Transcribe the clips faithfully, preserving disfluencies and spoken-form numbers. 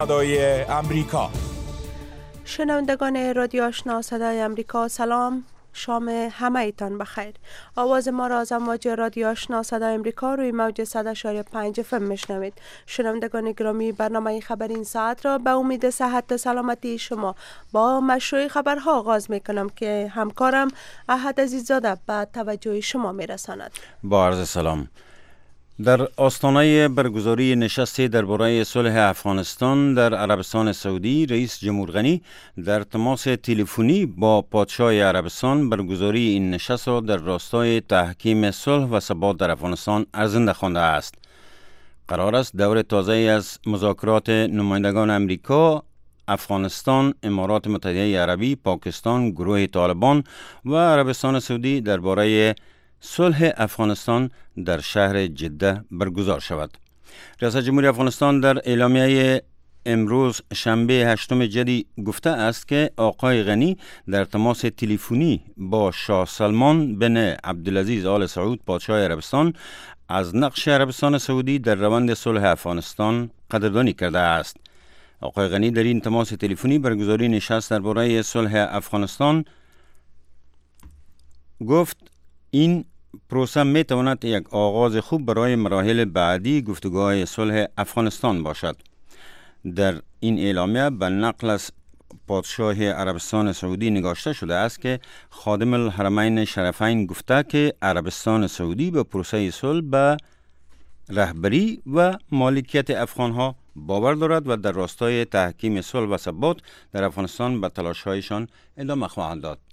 صدای امریکا. شنوندگان رادیو آشنا صدای امریکا، سلام، شام همه ایتان بخیر. آواز ما را از امواج رادیو آشنا صدای امریکا روی موج صد و پنج اف ام میشنوید. شنوندگان گرامی، برنامه خبر این ساعت را به امید صحت و سلامتی شما با مشروع خبرها آغاز میکنم که همکارم احد عزیززاده به توجه شما میرساند. با عرض سلام. در آستانه برگزاری نشستی درباره صلح افغانستان در عربستان سعودی، رئیس جمهور غنی در تماس تلفنی با پادشاه عربستان برگزاری این نشست را در راستای تحکیم صلح و ثبات در افغانستان ارزنده خوانده است. قرار است دور تازه از مذاکرات نمایندگان امریکا، افغانستان، امارات متحده عربی، پاکستان، گروه طالبان و عربستان سعودی درباره صلح افغانستان در شهر جده برگزار شود. ریاست جمهوری افغانستان در اعلامیه امروز شنبه هشتم جدی گفته است که آقای غنی در تماس تلفنی با شاه سلمان بن عبدالعزیز آل سعود پادشاه عربستان از نقش عربستان سعودی در روند صلح افغانستان قدردانی کرده است. آقای غنی در این تماس تلفنی برگزاری نشست درباره صلح افغانستان گفت این پروسه می تواند یک آغاز خوب برای مراحل بعدی گفتگوهای صلح افغانستان باشد. در این اعلامیه به نقل از پادشاه عربستان سعودی نگاشته شده است که خادم الحرمین شریفین گفته که عربستان سعودی به پروسه صلح به رهبری و مالکیت افغانها باور دارد و در راستای تحکیم صلح و ثبات در افغانستان به تلاش‌هایشان ادامه خواهند داد.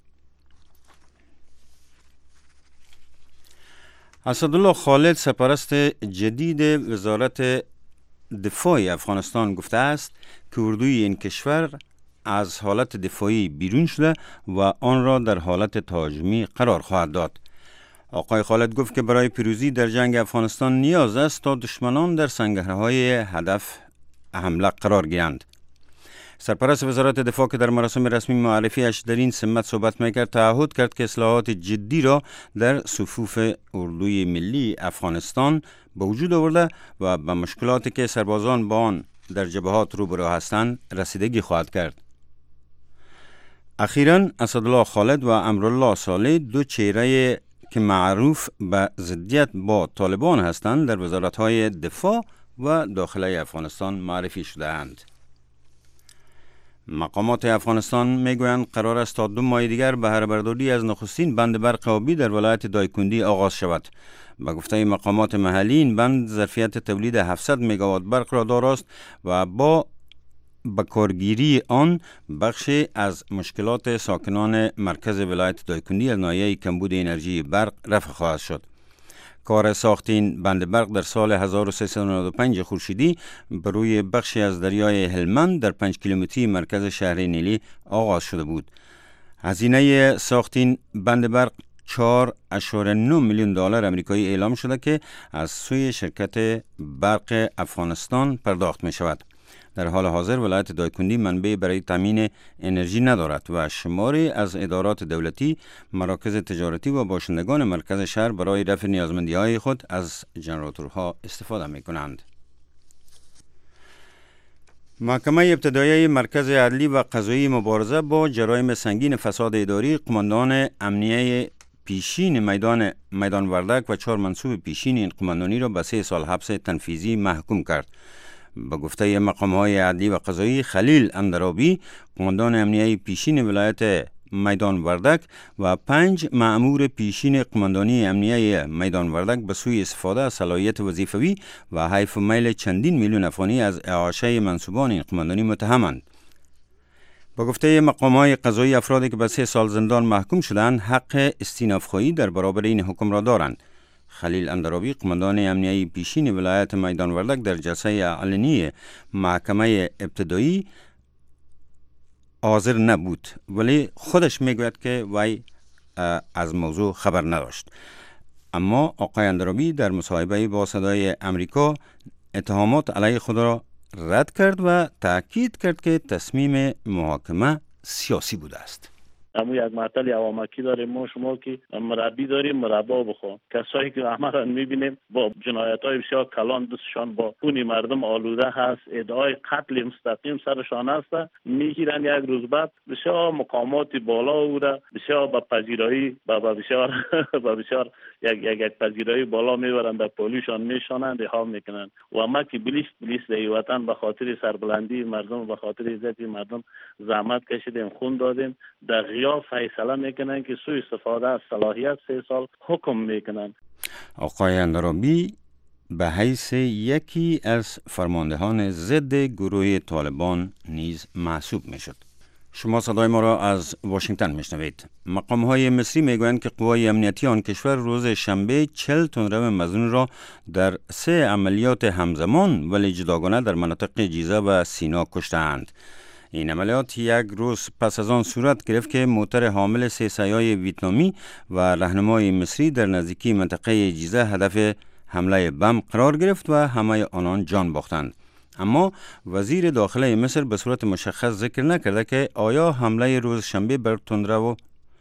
اسدالله خالد، سرپرست جدید وزارت دفاع افغانستان، گفته است که اردوی این کشور از حالت دفاعی بیرون شده و آن را در حالت تهاجمی قرار خواهد داد. آقای خالد گفت که برای پیروزی در جنگ افغانستان نیاز است تا دشمنان در سنگرهای هدف حمله قرار گیرند. سرپرست وزارت دفاع که در مراسم رسمی معرفیش در این سمت صحبت میکرد، تعهد کرد که اصلاحات جدی را در صفوف اردوی ملی افغانستان به وجود آورده و به مشکلاتی که سربازان با آن در جبهات روبرو هستند رسیدگی خواهد کرد. اخیراً اسدالله خالد و امرالله صالح، دو چهره که معروف به ضدیت با طالبان هستند، در وزارت‌های دفاع و داخلی افغانستان معرفی شده‌اند. مقامات افغانستان میگویند قرار است تا دو ماه دیگر بهره برداری از نخستین بند برق آبی در ولایت دایکندی آغاز شود. به گفته مقامات محلی این بند ظرفیت تولید هفتصد مگاوات برق را دارست و با بکارگیری آن بخشی از مشکلات ساکنان مرکز ولایت دایکندی از ناحیه کمبود انرژی برق رفع خواهد شد. کار ساخت این بند برق در سال هزار و سیصد و نود و پنج خورشیدی بر روی بخشی از دریای هلمند در پنج کیلومتری مرکز شهر نیلی آغاز شده بود. هزینه ساخت این بند برق چهار اشاره نه میلیون دلار آمریکایی اعلام شده که از سوی شرکت برق افغانستان پرداخت می شود. در حال حاضر ولایت دایکندی منبع برای تامین انرژی ندارد و شماری از ادارات دولتی، مراکز تجارتی و باشندگان مرکز شهر برای رفع نیازمندی‌های خود از ژنراتورها استفاده می‌کنند. محکمه ابتدایی مرکز عدلی و قضایی مبارزه با جرایم سنگین فساد اداری قماندان امنیه پیشین میدان میدان وردک و چهار منصوب پیشین این قماندانی را به سه سال حبس تنفیذی محکوم کرد. به گفته مقام‌های عدلی و قضایی، خلیل اندرابی، قماندان امنیه پیشین ولایت میدان وردک و پنج مأمور پیشین قماندانی امنیه میدان وردک به سوی استفاده از صلاحیت وظیفوی و حیف و میل چندین میلیون افغانی از اعاشه منصوبان این قماندانی متهمند. با گفته مقام‌های قضایی، افرادی که به سه سال زندان محکوم شدند حق استیناف‌خواهی در برابر این حکم را دارند. خلیل اندرابی، قماندان امنیه پیشین ولایت میدان وردک، در جلسه علنی محکمه ابتدایی حاضر نبود، ولی خودش میگوید که وی از موضوع خبر نداشت. اما آقای اندرابی در مصاحبه با صدای امریکا اتهامات علیه خود را رد کرد و تأکید کرد که تصمیم محاکمه سیاسی بوده است. اما یک معطل عوامکی داریم ما شما که مربی داریم مربا بخو. کسایی که همه میبینیم با جنایت‌های بسیار کلان دستشان با خون مردم آلوده هست، ادعای قتل مستقیم سرشان است، میگیرن یک روز بعد بسیار مقامات بالا بوده بسیار با پذیرایی با بسیار با بسیار یک یک یک پذیرایی بالا میبرن در پولیشان میشانند ها میکنن و ما که بلیس بلیس در وطن به خاطر سربلندی مردم به خاطر عزت مردم زحمت کشیدیم خون دادیم در غیاب فیصله میکنن که سوء استفاده از صلاحیت سه سال حکم میکنن. آقای اندرابی به حیث یکی از فرماندهان ضد گروه طالبان نیز محسوب میشد. شما صدای ما را از واشنگتن میشنوید. مقام‌های مصری میگویند که قوای امنیتی آن کشور روز شنبه چهل تندرو مظنون را در سه عملیات همزمان ولی جداگانه در مناطق جیزه و سینا کشتند. این عملیات یک روز پس از آن صورت گرفت که موتر حامل سه سیای ویتنامی و راهنمای مصری در نزدیکی منطقه جیزه هدف حمله بم قرار گرفت و همه آنان جان باختند. اما وزیر داخله مصر به صورت مشخص ذکر نکرده که آیا حمله روز شنبه بر تندرو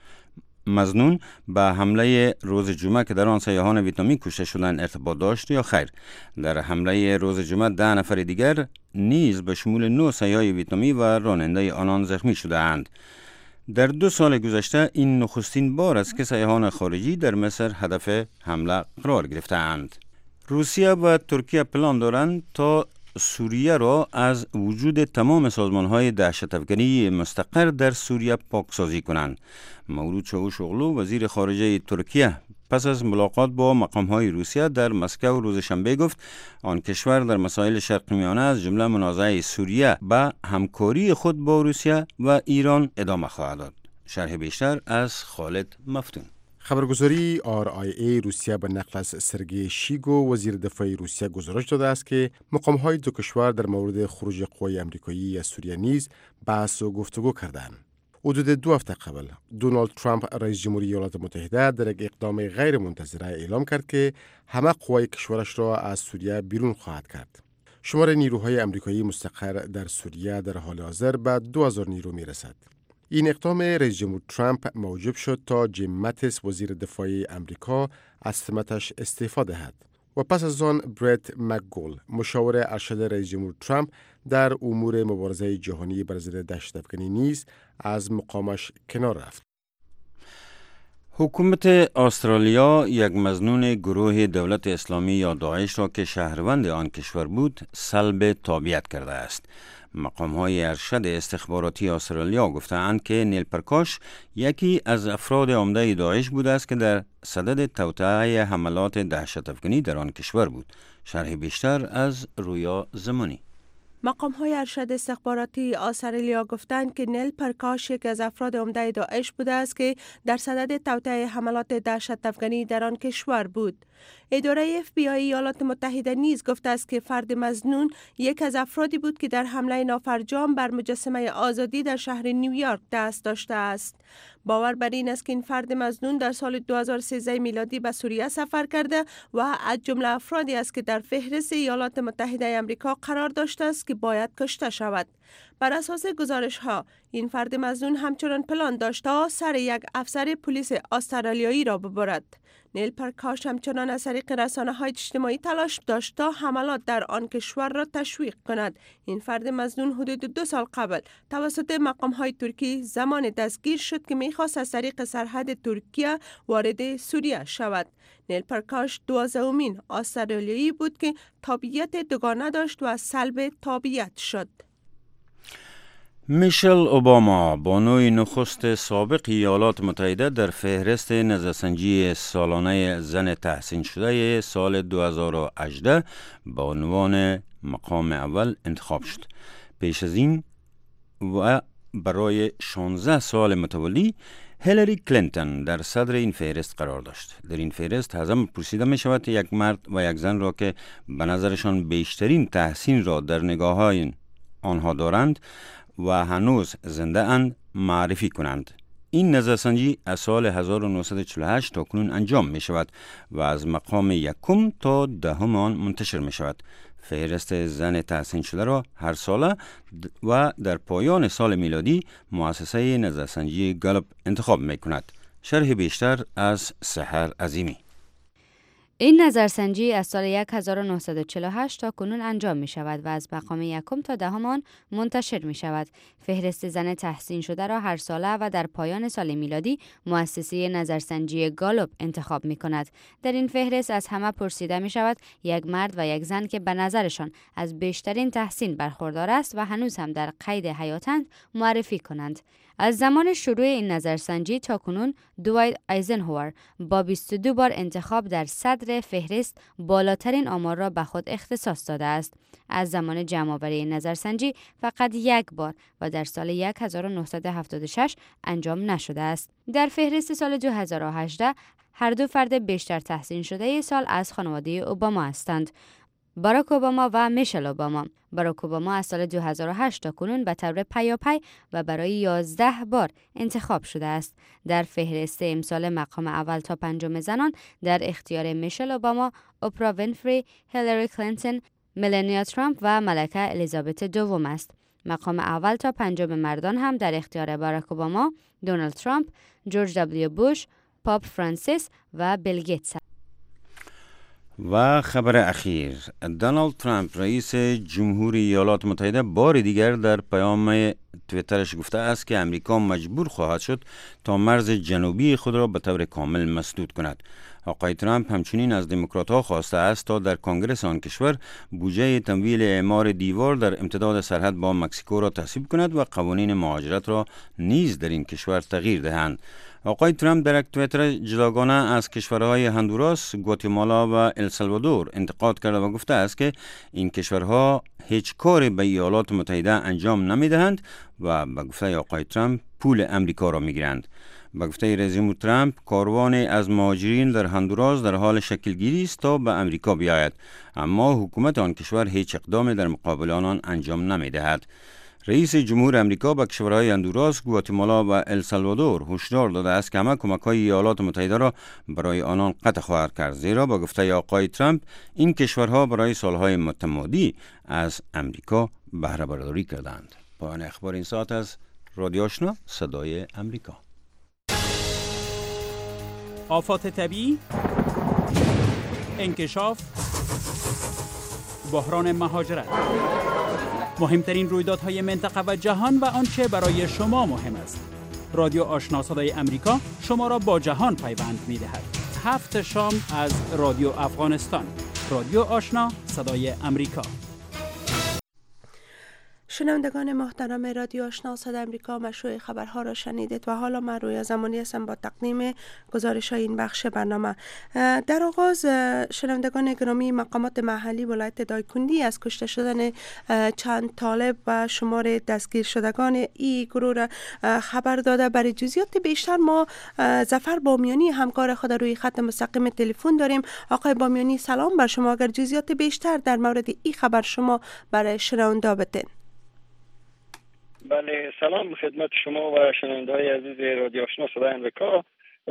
مظنون به حمله روز جمعه که در آن سیاحان ویتنامی کشته شدند ارتباط داشت یا خیر. در حمله روز جمعه ده نفر دیگر نیز به شمول نه سیاح ویتنامی و راننده آنان زخمی شدند. در دو سال گذشته این نخستین بار است که سیاحان خارجی در مصر هدف حمله قرار گرفتند. روسیه و ترکیه پلان دارند تا سوریه را از وجود تمام سازمان‌های دهشت‌افکنی مستقر در سوریه پاکسازی کنند. مولود چاوشوغلو وزیر خارجه ترکیه پس از ملاقات با مقام‌های روسیه در مسکو روز شنبه گفت آن کشور در مسائل شرق میانه از جمله منازعه سوریه به همکاری خود با روسیه و ایران ادامه خواهد داد. شرح بیشتر از خالد مفتون. خبرگزاری آر آی ای روسیه به نقل از سرگئی شیگو وزیر دفاع روسیه گزارش داده است که مقام‌های دو کشور در مورد خروج قوای آمریکایی از سوریه نیز بحث و گفتگو کردند. حدود دو هفته قبل دونالد ترامپ رئیس جمهوری ایالات متحده در یک اقدام غیر منتظره اعلام کرد که همه قوای کشورش را از سوریه بیرون خواهد کرد. شمار نیروهای آمریکایی مستقر در سوریه در حال حاضر به دو هزار نیرو میرسد. این اقدام رئیس جمهور ترامپ موجب شد تا جیم ماتیس وزیر دفاع آمریکا از سمتش استعفا دهد و پس از آن برت مکگول مشاور ارشد رئیس جمهور ترامپ در امور مبارزه جهانی بر ضد دهشت‌افکنی نیز از مقامش کنار رفت. حکومت استرالیا یک مظنون گروه دولت اسلامی یا داعش را که شهروند آن کشور بود سلب تابعیت کرده است. مقام‌های ارشد استخباراتی استرالیا گفتند که نیل پرکاش یکی از افراد عمده داعش بوده است که در صدد توطئه حملات دهشت‌افکنی در آن کشور بود. شرح بیشتر از رویا زمانی. مقام‌های ارشد استخباراتی استرالیا گفتند که نیل پرکاش یک از افراد عمده داعش بوده است که در صدد توطئه حملات دهشت‌افکنی در آن کشور بود. اداره اف بی آی ایالات متحده نیز گفته است که فرد مظنون یک از افرادی بود که در حمله نافرجام بر مجسمه آزادی در شهر نیویورک دست داشته است. باور بر این است که این فرد مظنون در سال دو هزار و سیزده میلادی به سوریه سفر کرده و از جمله افرادی است که در فهرست ایالات متحده آمریکا قرار داشته است که باید کشته شود. بر اساس گزارش ها این فرد مظنون همچنان پلان داشت تا سر یک افسر پلیس استرالیایی را ببرد. نیل پرکاش همچنان از طریق رسانه های اجتماعی تلاش داشت تا حملات در آن کشور را تشویق کند. این فرد مظنون حدود دو سال قبل توسط مقام های ترکی زمان دستگیر شد که میخواست از طریق سرحد ترکیه وارد سوریه شود. نیل پرکاش دوازدهمین استرالیایی بود که تابعیت دوگانه داشت و سلب تابعیت شد. میشل اوباما بانوی نخست سابق ایالات متحده در فهرست نظرسنجی سالانه زن تحسین شده سال دو هزار و هجده با عنوان مقام اول انتخاب شد. پیش از این و برای شانزده سال متوالی هیلاری کلینتون در صدر این فهرست قرار داشت. در این فهرست هزم پرسیده می شود یک مرد و یک زن را که به نظرشان بیشترین تحسین را در نگاه های آنها دارند و هنوز زنده اند معرفی کنند. این نظرسنجی از سال هزار و نهصد و چهل و هشت تا کنون انجام می شود و از مقام یکم تا دهم آن منتشر می شود. فهرست زن تحسین شده را هر ساله و در پایان سال میلادی مؤسسه نظرسنجی گالوپ انتخاب می کند. شرح بیشتر از سحر عظیمی. این نظرسنجی از سال هزار و نهصد و چهل و هشت تا کنون انجام می شود و از مقام یکم تا دهم آن منتشر می شود. فهرست زن تحسین شده را هر ساله و در پایان سال میلادی مؤسسه نظرسنجی گالوپ انتخاب می کند. در این فهرست از همه پرسیده می شود یک مرد و یک زن که به نظرشان از بیشترین تحسین برخوردار است و هنوز هم در قید حیاتند معرفی کنند. از زمان شروع این نظرسنجی تا کنون دوایت آیزنهاور با بیست و دو بار انتخاب در صدر فهرست بالاترین آمار را به خود اختصاص داده است. از زمان جمع‌آوری این نظرسنجی فقط یک بار و در سال هزار و نهصد و هفتاد و شش انجام نشده است. در فهرست سال دو هزار و هجده هر دو فرد بیشتر تحسین شده سال از خانواده اوباما هستند. باراک اوباما و میشل اوباما. باراک اوباما از سال دو هزار و هشت تا کنون به طور پیاپی و برای یازده بار انتخاب شده است. در فهرست امسال مقام اول تا پنجم زنان در اختیار میشل اوباما، اوپرا وینفری، هیلاری کلینتون، ملانیا ترامپ و ملکه الیزابت دوم است. مقام اول تا پنجم مردان هم در اختیار باراک اوباما، دونالد ترامپ، جورج دبلیو بوش، پاپ فرانسیس و بیل گیتس. و خبر اخیر، دونالد ترامپ رئیس جمهوری ایالات متحده بار دیگر در پیام توییترش گفته است که امریکا مجبور خواهد شد تا مرز جنوبی خود را به طور کامل مسدود کند. آقای ترامپ همچنین از دموکرات‌ها خواسته است تا در کنگره آن کشور بودجه تمویل اعمار دیوار در امتداد سرحد با مکزیکو را تصویب کند و قوانین مهاجرت را نیز در این کشور تغییر دهند. آقای ترامپ در یک توییتر جداگانه از کشورهای هندوراس، گواتمالا و السالوادور انتقاد کرده و گفته است که این کشورها هیچ کاری به ایالات متحده انجام نمیدهند و به گفته آقای ترامپ پول امریکا را میگیرند. به گفته رئیس جمهور ترامپ، کاروان از مهاجرین در هندوراس در حال شکلگیری است تا به امریکا بیاید، اما حکومت آن کشور هیچ اقدامی در مقابل آنان انجام نمیدهد. رئیس جمهور امریکا به کشورهای هندوراس، گواتمالا و السالوادور هشدار داده است که همه کمک‌های ایالات متحده را برای آنان قطع خواهد کرد، زیرا با گفته آقای ترامپ این کشورها برای سالهای متمادی از امریکا بهره برداری کردند. پایان اخبار این ساعت از رادیو آشنا صدای امریکا. آفات طبیعی، انکشاف، بحران مهاجرت، مهمترین رویدادهای منطقه و جهان و آنچه برای شما مهم است. رادیو آشنا صدای امریکا شما را با جهان پیوند می‌دهد. هفت شام از رادیو افغانستان. رادیو آشنا صدای امریکا. شنوندگان محترم رادیو آشنا صدای امریکا، مشروع خبرها را شنیدید و حالا من رویا زمانی هستم با تقدیم گزارش های این بخش برنامه. در آغاز شنوندگان گرامی، مقامات محلی ولایت دایکندی از کشته شدن چند طالب و شمار دستگیر شدگان این گروه را خبر داده. برای جزئیات بیشتر ما ظفر بامیانی همکار خود روی خط مستقیم تلفن داریم. آقای بامیانی سلام بر شما. اگر جزئیات بیشتر در مورد این خبر شما برای شنونده بتین. بله، سلام خدمت شما و شنونده های عزیز رادیو آشنا صدای امریکا.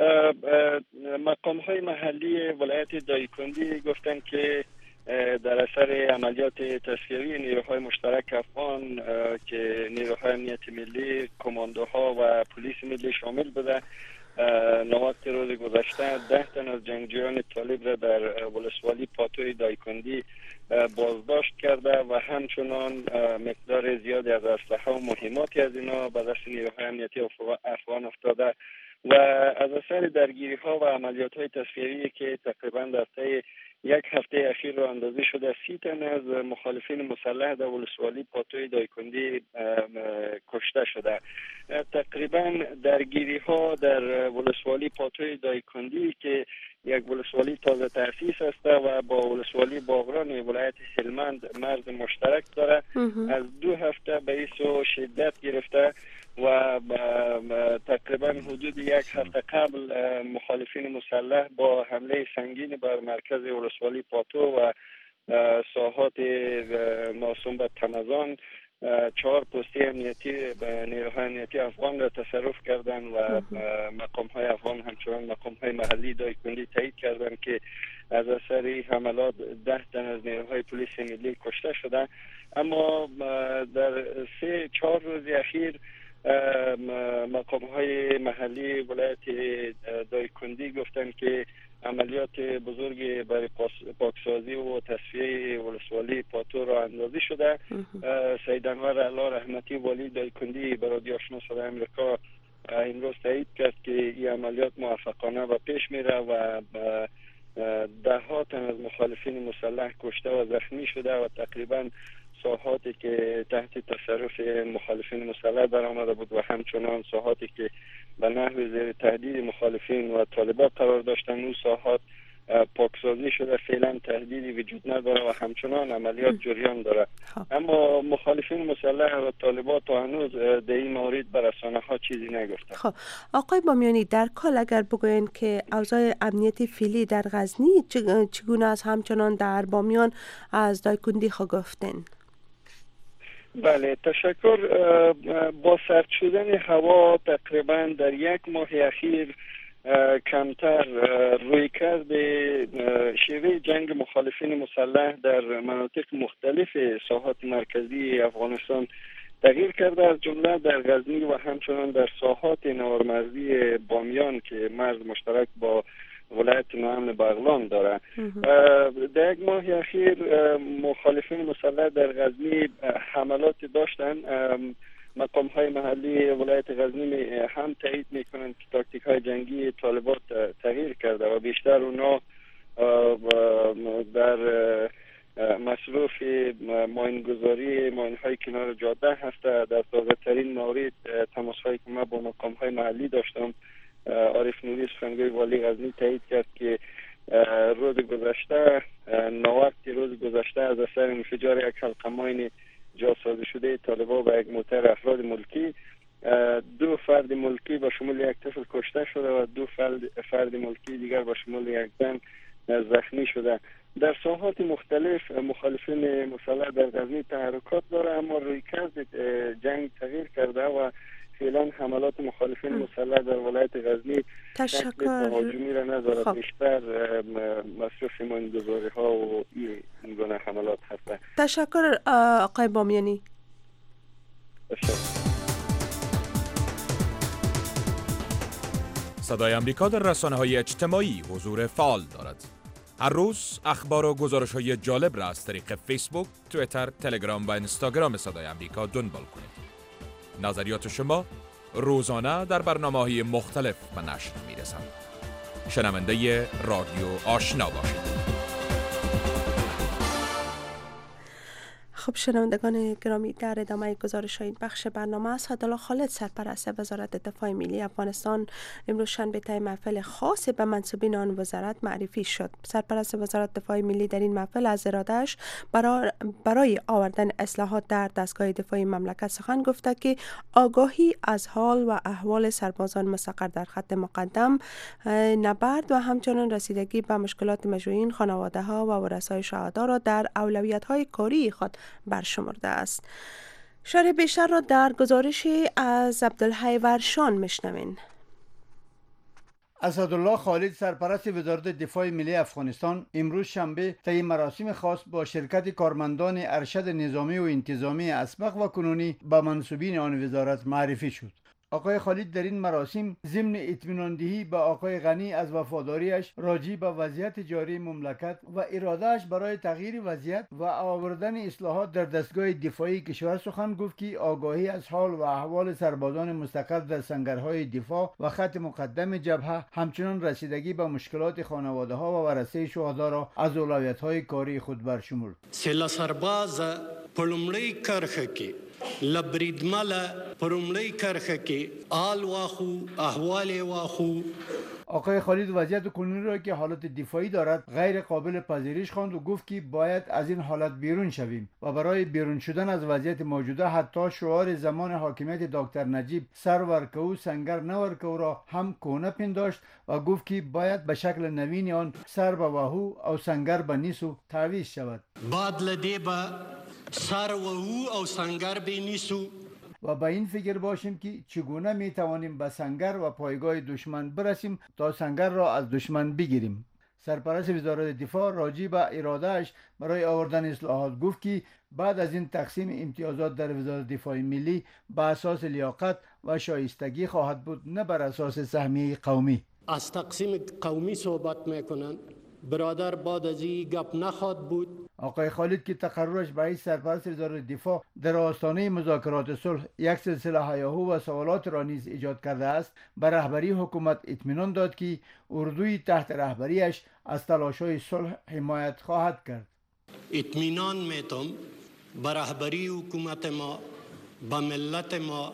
مقام های محلی ولایت دایکندی گفتند که در اثر عملیات تسخیری نیروهای مشترک افغان که نیروهای امنیت ملی، کماندوها و پلیس ملی شامل بوده، نوات روز گذشته ده تن از جنگجویان طالب را در ولسوالی پاتوی دایکندی بازداشت کرده و همچنان مقدار زیادی از اسلحه و مهماتی از اینا به دست نیروهای امنیتی افغان افتاده و از اثر درگیری ها و عملیات های تسخیری که تقریبا در طی یک هفته اخیر را اندازی شده، سی تن از مخالفین مسلح در ولسوالی پاتوی دایکندی کشته شده. تقریبا درگیری ها در ولسوالی پاتوی دایکندی که یک ولسوالی تازه تأسیس است و با ولسوالی باغران ولایت هلمند مرز مشترک داره، از دو هفته به ایسو شدت گرفته و تقریبا حدود یک هفته قبل مخالفین مسلح با حمله سنگین بر مرکز ولسوالی پاتو و ساحات ناسم به تمزان چهار پستی امنیتی به نیروهای امنیتی افغان را تصرف کردن و مقام های افغان همچنان مقام های محلی دایکنی تایید کردن که از اثر حملات ده تن از نیروهای پلیس ملی کشته شده. اما در سه چهار روز اخیر مقام های محلی ولایت دایکندی گفتن که عملیات بزرگ برای پاکسازی و تصفیه ولسوالی پاتو را اندازی شده. سید انور الله رحمتی والی دایکندی به رادیو آشنا صدای آمریکا امروز تایید کرد که این عملیات موفقانه و پیش میره و ده ها تن از مخالفین مسلح کشته و زخمی شده و تقریبا ساحاتی که تحت تصرف مخالفین مسلح در آمده بود و همچنان ساحاتی که به نحو زیر تهدید مخالفین و طالبان قرار داشتن اون ساحات پاکسازی شده. فعلا تهدیدی وجود نداره و همچنان عملیات جریان داره. اما مخالفین مسلح و طالبان تا هنوز در این مورد به رسانه ها چیزی نگفتن. خب آقای بامیانی، در کل اگر بگوین که اوضاع امنیتی فعلی در غزنی چگونه است، همچنان در بامیان از دایکندی خو گفتین؟ بله تشکر. با سرد شدن هوا تقریبا در یک ماه اخیر کمتر رویکرد شیوه جنگ مخالفین مسلح در مناطق مختلف ساحات مرکزی افغانستان تغییر کرده، از جمله در غزنی و همچنان در ساحات نوارمرزی بامیان که مرز مشترک با ولایت نوامن بغلان داره. در یک ماه اخیر مخالفین مسلح در غزنی حملات داشتن. مقام های محلی ولایت غزنی هم تایید میکنند که تاکتیک های جنگی طالبات تغییر کرده و بیشتر اونا در مصروف ماینگذاری ماین های کنار جاده هست. در تازه ترین مورد تماس هایی که من با مقام های محلی داشتم، عارف نوری سخنگوی والی غزنی تایید کرد که روز گذشته نووقت روز گذشته از اثر انفجار یک حلقه ماین جاسازی شده طالبان به یک موتر افراد ملکی، دو فرد ملکی با شمول یک طفل کشته شده و دو فرد ملکی دیگر با شمول یک زن زخمی شده. در ساحات مختلف مخالفین مسلح در غزنی تحرکات داره، اما رویکرد جنگ تغییر کرده و فعلا حملات مخالفین مسلح در ولایت غزنی تشکر تهاجمی را ندارد. خب. بیشتر مصرف ماینگذاری ها و این گونه حملات هست. تشکر آقای بامیانی. تشکر. صدای آمریکا در رسانه‌های اجتماعی حضور فعال دارد. هر روز اخبار و گزارش‌های جالب را از طریق فیسبوک، توییتر، تلگرام و اینستاگرام صدای آمریکا دنبال کنید. نظریات شما روزانه در برنامه‌های مختلف به نشر می‌رسند. شنونده رادیو آشنا باشید. خب شنوندگان گرامی، در ادامه گزارش این بخش برنامه است. عبدالله خالد سرپرست وزارت دفاع ملی افغانستان امروز شنبه طی محفل خاص به منصوبین آن وزارت معرفی شد. سرپرست وزارت دفاع ملی در این محفل از اراده‌اش برای, برای آوردن اصلاحات در دستگاه دفاعی مملکت سخن گفته که آگاهی از حال و احوال سربازان مستقر در خط مقدم، نبرد و همچنین رسیدگی به مشکلات مجروحین، خانواده‌ها و ورثای شهدا را در اولویت‌های کاری خود برشمرده است. شرح بیشتر را در گزارشی از عبدالحی ورشان میشنوین. اسدالله خالد سرپرست وزارت دفاع ملی افغانستان امروز شنبه طی مراسم خاص با شرکت کارمندان ارشد نظامی و انتظامی اسبق و کنونی به منصوبین آن وزارت معرفی شد. آقای خالد در این مراسم ضمن اطمینان دهی به آقای غنی از وفاداریش راجع به وضعیت جاری مملکت و ارادهش برای تغییر وضعیت و آوردن اصلاحات در دستگاه دفاعی کشور سخن گفت که آگاهی از حال و احوال سربازان مستقر در سنگرهای دفاع و خط مقدم جبهه، همچنین رسیدگی به مشکلات خانواده‌ها و ورثه شهدا را از اولویت‌های کاری خود برشمرد. سلا سرباز پلمړی کرخه کې لبریدمل پرمړی کرخه کې آل واخو احوال واخو. آقای خالد وضعیت کنونی را که حالت دفاعی دارد غیر قابل پذیرش خواند و گفت که باید از این حالت بیرون شویم و برای بیرون شدن از وضعیت موجوده حتی شعار زمان حاکمیت دکتر نجیب سر ورکو سنگر نورکو را هم کونه پنداشت و گفت که باید به شکل نوین آن سر به واهو او سنگر به نیسو تعویض شود. بعد لدی با سر و او او سنگر بینیسو و با این فکر باشیم که چگونه می توانیم به سنگر و پایگاه دشمن برسیم تا سنگر را از دشمن بگیریم. سرپرست وزارت دفاع راجع به ارادهش برای آوردن اصلاحات گفت که بعد از این تقسیم امتیازات در وزارت دفاع ملی به اساس لیاقت و شایستگی خواهد بود، نه بر اساس سهمیه قومی. از تقسیم قومی صحبت میکنن، برادر بعد از این گپ نخواد بود. آقای خالد که تقررش به حیث سرپرست وزارت دفاع در آستانه مذاکرات صلح یک سلسله هیاهو و سوالات را نیز ایجاد کرده است، به رهبری حکومت اطمینان داد که اردوی تحت رهبریش از تلاش‌های صلح حمایت خواهد کرد. اطمینان میتم به رهبری حکومت ما، به ملت ما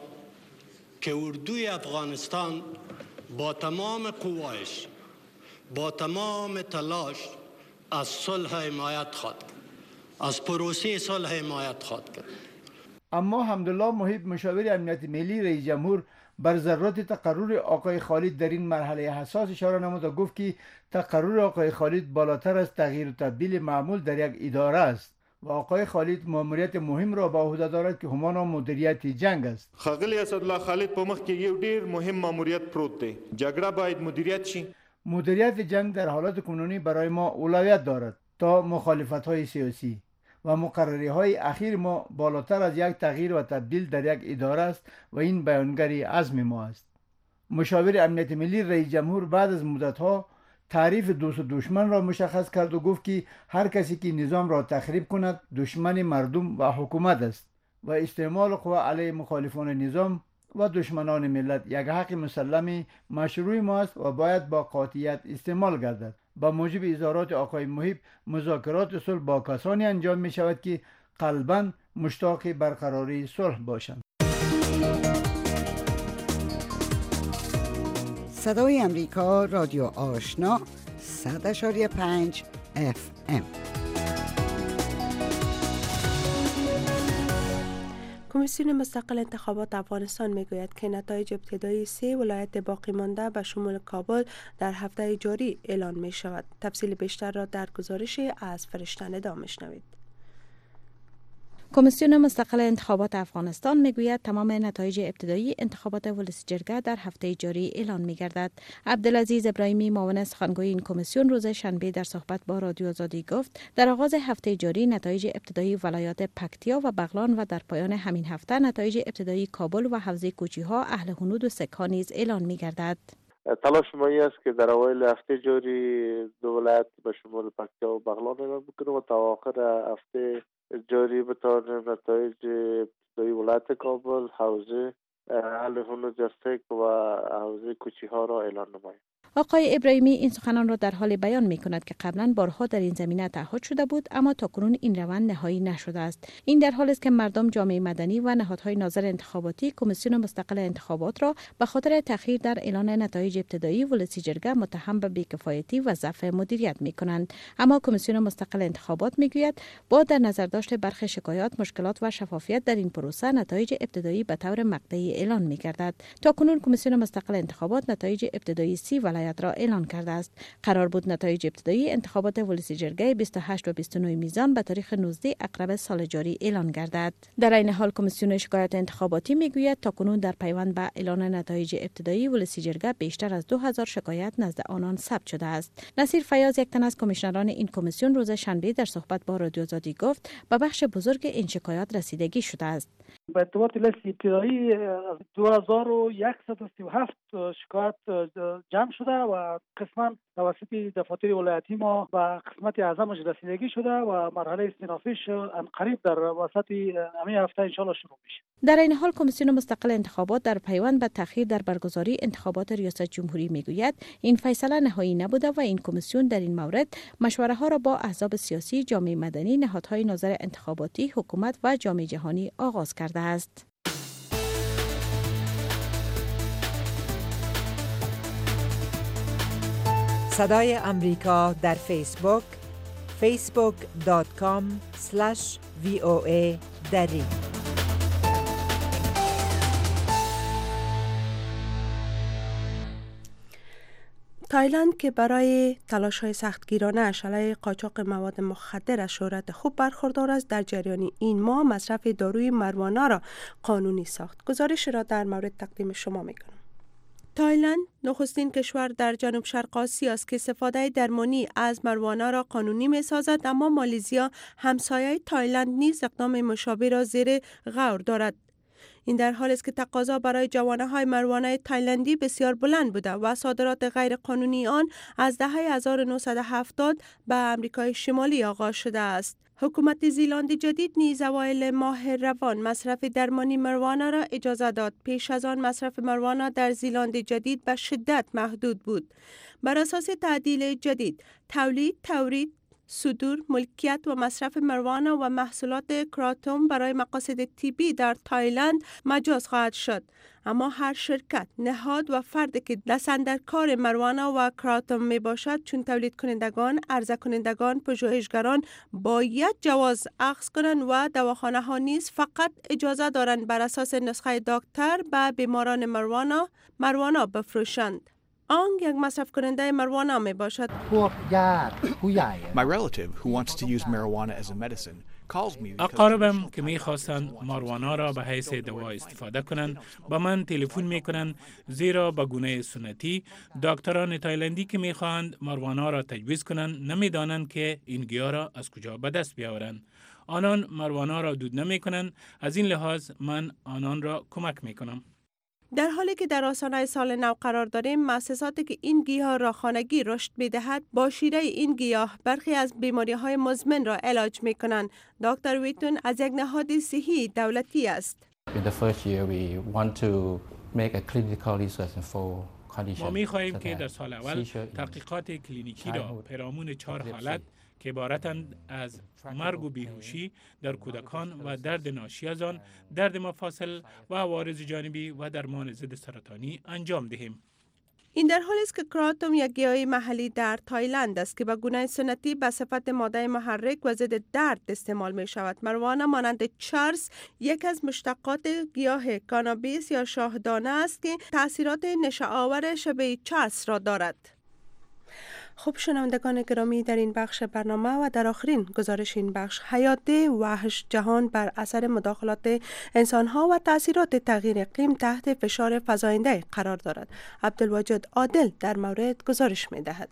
که اردوی افغانستان با تمام قوایش، با تمام تلاش از صلح حمایت خواهد کرد، از پروسه صلح حمایت خواهد کرد. اما حمدالله محب مشاور امنیت ملی رئیس جمهور بر ضرورت تقرر آقای خالد در این مرحله حساس اشاره نمود و گفت که تقرر آقای خالد بالاتر از تغییر و تبدیل معمول در یک اداره است و آقای خالد ماموریت مهم را به عهده دارد که همانا مدیریت جنگ است. ښاغلی اسدالله خالد په مخ کې یو ډیر مهم ماموریت پروت دی. جګړه باید مدیریت شي. مدیریت جنگ در حالت کنونی برای ما اولویت دارد تا مخالفت های سیاسی و مقرری های اخیر ما بالاتر از یک تغییر و تبدیل در یک اداره است و این بیانگری عزم ما است. مشاور امنیت ملی رئیس جمهور بعد از مدت ها تعریف دوست و دشمن را مشخص کرد و گفت که هر کسی که نظام را تخریب کند دشمن مردم و حکومت است و استعمال قوا علیه مخالفان نظام و دشمنان ملت یک حق مسلم مشروع ما است و باید با قاطعیت استعمال گردد. با موجب اظهارات آقای محب مذاکرات صلح با کسانی انجام می شود که قلباً مشتاق برقراری صلح باشند. صدای امریکا رادیو آشنا صد اشاری پنج اف ام. کمیسیون مستقل انتخابات افغانستان میگوید که نتایج ابتدایی سه ولایت باقی مانده به شمول کابل در هفته جاری اعلان می شود. تفصیل بیشتر را در گزارشی از فرشته ندا میشنوید. کمیسیون مستقل انتخابات افغانستان میگوید تمام نتایج ابتدایی انتخابات ولسی جرگه در هفته جاری اعلان میگردد. عبدالعزیز ابراهیمی معاون سخنگوی این کمیسیون روز شنبه در صحبت با رادیو آزادی گفت در آغاز هفته جاری نتایج ابتدایی ولایات پکتیا و بغلان و در پایان همین هفته نتایج ابتدایی کابل و حوزه کوچی‌ها، اهل هنود و سک‌ها نیز اعلان میگردد. تلاش ما است که در اوایل هفته جاری دو ولایت به شمول پکتیا و بغلان اعلان بکنیم و تا آخر هفته جاری بتوانیم نتایج ابتدایی ولایت کابل، حوزه اهل هنود سک و حوزه کوچی‌ها را اعلان نماییم. آقای ابراهیمی این سخنان را در حال بیان می کند که قبلا بارها در این زمینه تعهد شده بود اما تاکنون این روند نهایی نشده است. این در حالی است که مردم، جامعه مدنی و نهادهای ناظر انتخاباتی کمیسیون مستقل انتخابات را به خاطر تأخیر در اعلان نتایج ابتدایی ولسی جرگه متهم به بی‌کفایتی و ضعف مدیریت می کنند. اما کمیسیون مستقل انتخابات می گوید با در نظر داشت برخی شکایات، مشکلات و شفافیت در این پروسه نتایج ابتدایی به طور مقطعی اعلان می گردد. تاکنون کمیسیون مستقل انتخابات نتایج ابتدایی سی ولایت را اعلان کرده است. قرار بود نتایج ابتدایی انتخابات ولسی جرگه بیست و هشت و بیست و نه میزان به تاریخ نوزده اکتبر سال جاری اعلان گردد. در این حال کمیسیون شکایات انتخاباتی میگوید تاکنون در پیوند به اعلان نتایج ابتدایی ولسی جرگه بیشتر از دو هزار شکایت نزد آنان ثبت شده است. نصیر فیاض، یک تن از کمیشنران این کمیسیون، روز شنبه در صحبت با رادیو آزادی گفت به بخش بزرگ این شکایات رسیدگی شده است. به ارتباط لیست ابتدایی دو هزار و صد و سی و هفت شکایت جمع شده و قسما توسط دفاتر ولایتی ما و قسمت اعظمش رسیدگی شده و مرحله استینافیش قریب در وسط همین هفته ان شاء الله شروع میشه. در این حال کمیسیون مستقل انتخابات در پیوند به تأخیر در برگزاری انتخابات ریاست جمهوری میگوید این فیصله نهایی نبوده و این کمیسیون در این مورد مشوره ها را با احزاب سیاسی، جامعه مدنی، نهادهای ناظر انتخاباتی، حکومت و جامعه جهانی آغاز کرده است. صدای امریکا در فیسبوک فیسبوک دات کام اسلش وی او ای دری. تایلند که برای تلاش‌های سختگیرانه‌اش علیه قاچاق مواد مخدر از شهرت خوب برخوردار است، در جریان این ماه مصرف داروی ماروانا را قانونی ساخت. گزارش را در مورد تقدیم شما می‌کنم. تایلند نخستین کشور در جنوب شرق آسیا است که استفاده درمانی از ماروانا را قانونی می‌سازد، اما مالزیا همسایه تایلند نیز اقدام مشابه را زیر غور دارد. این در حالی است که تقاضا برای جوانه‌های ماروانای تایلندی بسیار بلند بوده و صادرات غیر قانونی آن از دهه هزار و نهصد و هفتاد به آمریکای شمالی آغاز شده است. حکومت زیلاند جدید نیز اوایل ماه روان مصرف درمانی ماروانا را اجازه داد. پیش از آن مصرف ماروانا در زیلاند جدید به شدت محدود بود. بر اساس تعدیل جدید، تولید، تورید، صدور، ملکیت و مصرف ماروانا و محصولات کراتوم برای مقاصد طبی در تایلند مجاز خواهد شد. اما هر شرکت، نهاد و فردی که دست اندر کار ماروانا و کراتوم می باشد، چون تولید کنندگان، عرضه کنندگان، پژوهشگران باید جواز اخذ کنند و دواخانه ها نیز فقط اجازه دارند بر اساس نسخه دکتر به بیماران ماروانا ماروانا بفروشند. آنگ یک مصرف کننده ماروانا می باشد. My relative who wants to use marijuana as a medicine calls me. اقاربم که می خواستند ماروانا را به حیث دوا استفاده کنند با من تلفن می کنند، زیرا به گونه سنتی دکتران تایلندی که می خواهند ماروانا را تجویز کنند نمی دانند که این گیاه را از کجا به دست بیاورند. آنان ماروانا را دود نمی کنند. از این لحاظ من آنان را کمک می کنم. در حالی که در آستانه سال نو قرار داریم، مؤسساتی که این گیاه را خانگی رشد می‌دهد با شیره این گیاه برخی از بیماری‌های مزمن را علاج می‌کنند. دکتر ویتون از یک نهاد صحی دولتی است. ما می‌خواهیم که در سال اول تحقیقات کلینیکی را پیرامون چهار حالت که عبارتند از مرگ و بیهوشی در کودکان و درد ناشی از آن، درد مفاصل و عوارض جانبی و درمان ضد سرطانی انجام دهیم. این در حالی است که کراتوم یک گیاه محلی در تایلند است که به گونه سنتی به صفت ماده محرک و ضد درد استعمال می شود. ماروانا مانند چرس یک از مشتقات گیاه کانابیس یا شاهدانه است که تأثیرات نشه‌آور شبیه چرس را دارد. خب شنوندگان گرامی، در این بخش برنامه و در آخرین گزارش این بخش، حیات وحش جهان بر اثر مداخلات انسانها و تأثیرات تغییر اقلیم تحت فشار فزاینده قرار دارد. عبدالواجد عادل در مورد گزارش می دهد.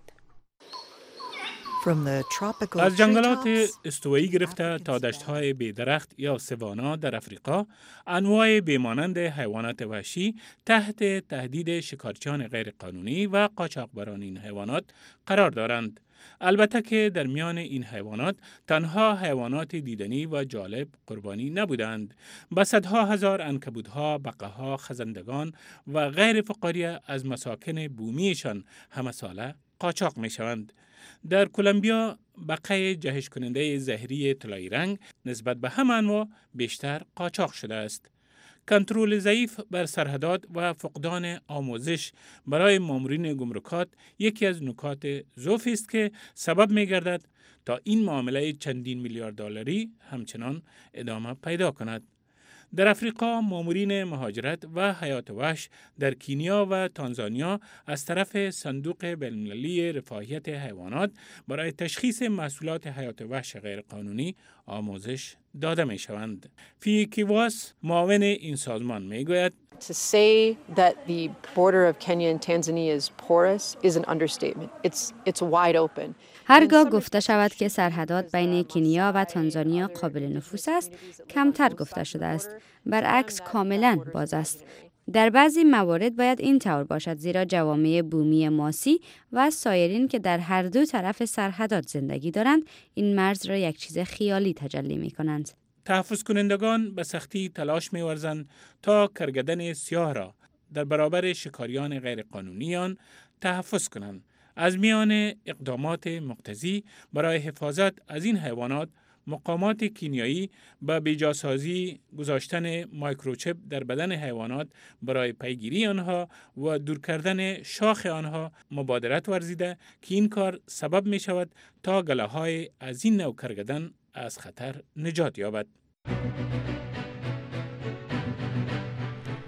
از جنگلات استوایی گرفته تا دشت‌های بی‌درخت یا سوانا در افریقا، انواع بیمانند حیوانات وحشی تحت تهدید شکارچیان غیرقانونی و قاچاقبران این حیوانات قرار دارند. البته که در میان این حیوانات تنها حیوانات دیدنی و جالب قربانی نبودند. به صدها هزار عنکبوت‌ها، بقه‌ها، خزندگان و غیر فقاری از مساکن بومیشان همه ساله قاچاق می‌شوند. در کلمبیا بقای جهش کننده زهری طلایی رنگ نسبت به همه انواع بیشتر قاچاق شده است. کنترل ضعیف بر سرحدات و فقدان آموزش برای مامورین گمرکات یکی از نکات ضعف است که سبب می گردد تا این معامله چندین میلیارد دلاری همچنان ادامه پیدا کند. در افریقا مامورین مهاجرت و حیات وحش در کینیا و تانزانیا از طرف صندوق بین‌المللی رفاهیت حیوانات برای تشخیص محصولات حیات وحش غیرقانونی آموزش داده می شوند. فیکیواس معاون این سازمان می گوید To say that the border of Kenya and Tanzania is porous is an understatement. It's it's wide open. هرگاه گفته شود که سرحدات بین کنیا و تانزانیا قابل نفوذ است، کمتر گفته شده است. برعکس کاملا باز است. در بعضی موارد باید این طور باشد، زیرا جوامع بومی ماسی و سایرین که در هر دو طرف سرحدات زندگی دارند، این مرز را یک چیز خیالی تجلی می کنند. تحفظ کنندگان به سختی تلاش می ورزند تا کرگدن سیاه را در برابر شکاریان غیرقانونیان تحفظ کنند. از میان اقدامات مقتضی برای حفاظت از این حیوانات، مقامات کیمیایی به بیجاسازی گذاشتن مایکروچپ در بدن حیوانات برای پیگیری آنها و دور کردن شاخ آنها مبادرت ورزیده که این کار سبب می شود تا گله های از این نوع کرگدن از خطر نجات یابد.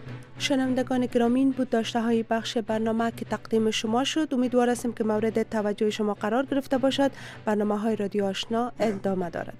شنوندگان گرامی، بود داشته های بخش برنامه که تقدیم شما شد. امیدوار هستیم که مورد توجه شما قرار گرفته باشد. برنامه های رادیو آشنا ادامه دارد.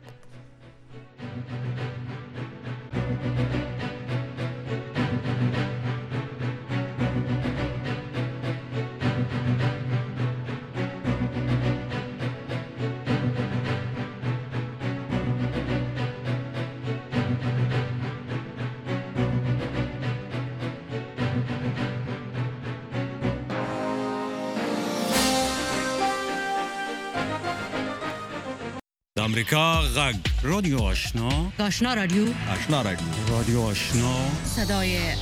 امریکا غږ رادیو آشنا آشنا رادیو آشنا رادیو رادیو آشنا صدای